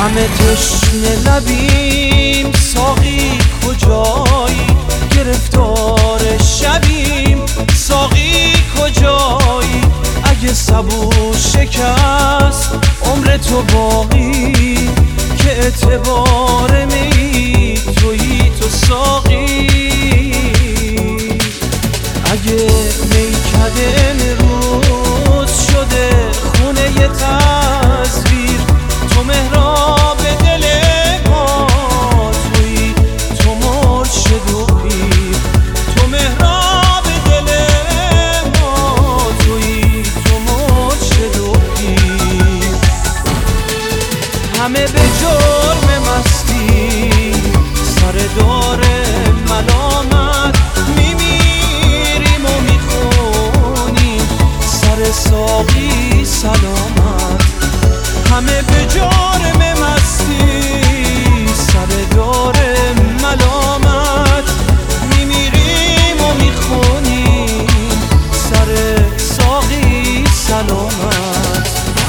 همه تشنه لبیم، ساقی کجایی؟ گرفتار شبیم، ساقی کجایی؟ اگه صبور شکست عمر تو باقی، که اعتبار می تویی تو ساقی. اگه میکده امروز شده خونه ی تصویر، تو محراب دل ما تویی، تو مرشد و پیر. تو محراب دل ما تویی، تو مرشد و پیر. همه به جرم مستی سر دار ملامت میمیریم و میخونیم سر ساقی سلامت. همه به جرم مستی سر دار ملامت میمیریم و میخونیم سر ساقی سلامت.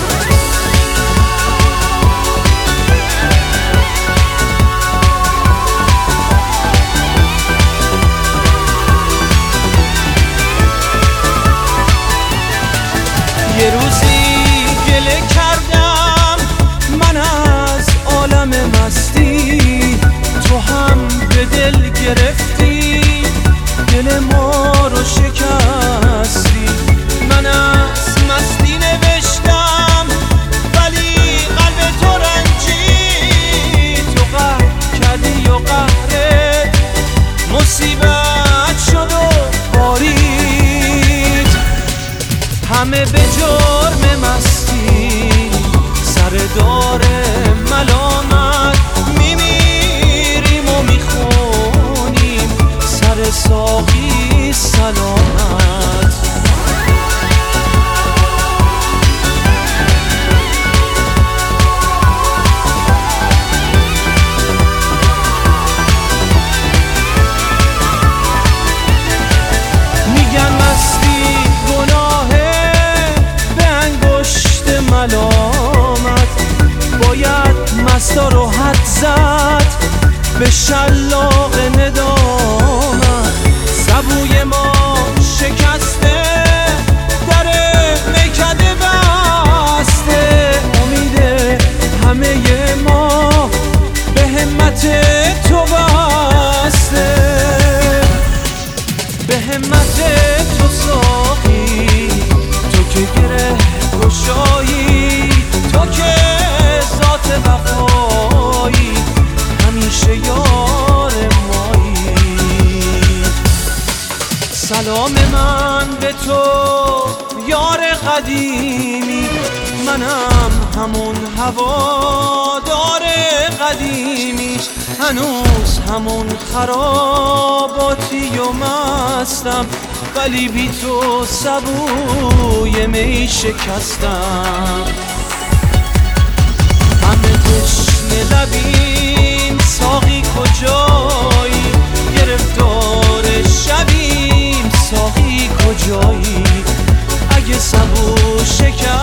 یه روزی گله کردم من از عالم مستی، تو هم به دل گرفتی دل ما رو شکستی. من از مستی نوشتم ولی قلب تو رنجید، تو قهر کردی و قهرت مصیبت شد و بارید. همه به جرم مستی سر دار ملامت میمیریم و میخونیم سر ساقی سلامت. میگن مستی گناهه به انگشت ملامت، باید مستا رو حد زد به شلاق ندامت. سبوی ما شکسته در میکده بسته، امید همه ما به همت تو بسته. به همت تو ساقی، تو که گره گشایی، تو که ذات وفایی، همیشه یار مایی. سلام من به تو یار قدیمی، منم همون هوادار قدیمی، هنوز همون خراباتی و مستم، ولی بی تو سبوی می شکستم. همه تشنه لبیم، ساقی کجایی؟ گرفتار شبیم، ساقی کجایی؟ اگه سبو شکست